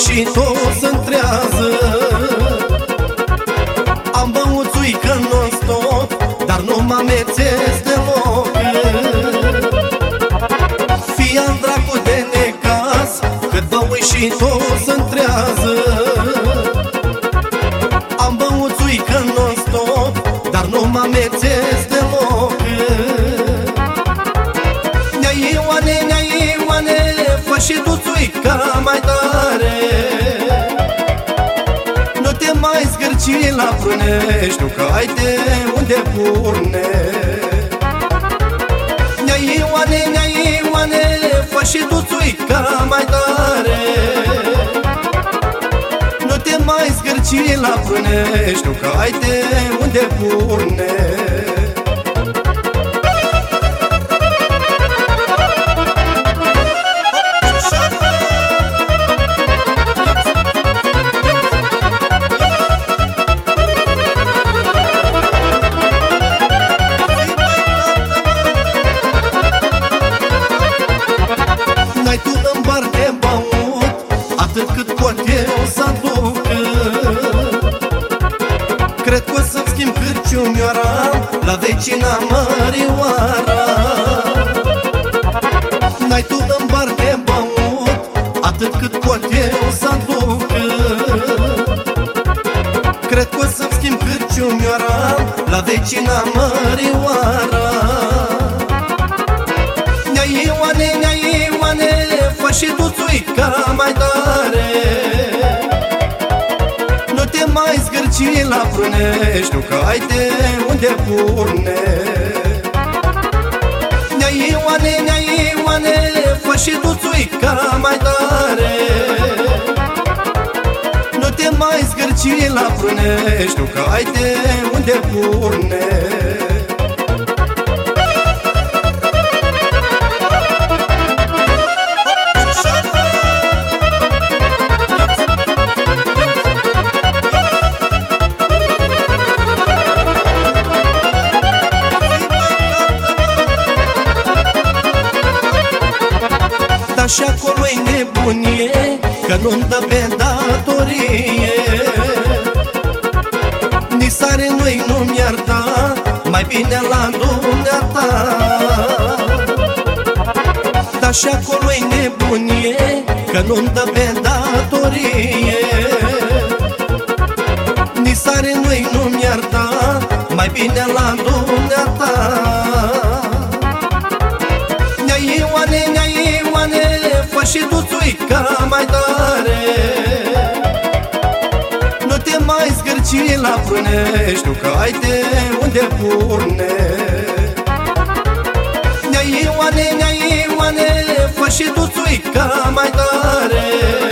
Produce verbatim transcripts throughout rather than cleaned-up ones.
și toți întrează. Am băut țuică non-stop, dar nu mă amețesc deloc. Fii-am dracu de necaz, cât băui și toți întrează. Am băut țuică non-stop, dar nu mă amețesc deloc. Nea Ioane, nea Ioane, fă și tu țuica mai tare. Nu te mai zgârci la prunești, nu că ai de unde purne. Nea Ioane, nea Ioane, fă și tu țuica mai tare. Nu te mai zgârci la prunești, nu că ai de unde purne. N-ai tu în bar de băut atât cât pot eu să aduc. Cred că o să-mi schimb cârciumioara la vecina Mărioara. N-ai tu în bar de băut atât cât pot eu să aduc. Cred că o să-mi schimb cârciumioara la vecina Mărioara. Nea Ioane, nea Ioane, fă și tu țuica mai tare. Nu te mai zgârci la prunești, nu că ai de unde purne. Nea Ioane, nea Ioane, fă și tu țuica mai tare. Nu te mai zgârci la prunești, nu că ai de unde purne. Dar și acolo-i nebunie, că nu-mi dă pe datorie. Nisare nu-i nu-mi ierta, mai bine la dumneata. Dar și acolo-i nebunie, că nu-mi dă pe datorie. Nisare nu-i nu-mi ierta, mai bine la dumneata. Nea Ioane, nea Ioane, fă și tu țuica mai tare. Nu te mai zgârci la prunești, nu că ai de unde purne. Nea Ioane, nea Ioane, fă și tu țuica mai tare.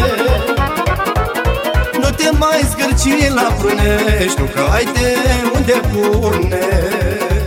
Nu te mai zgârci la prunești, nu că ai de unde purne.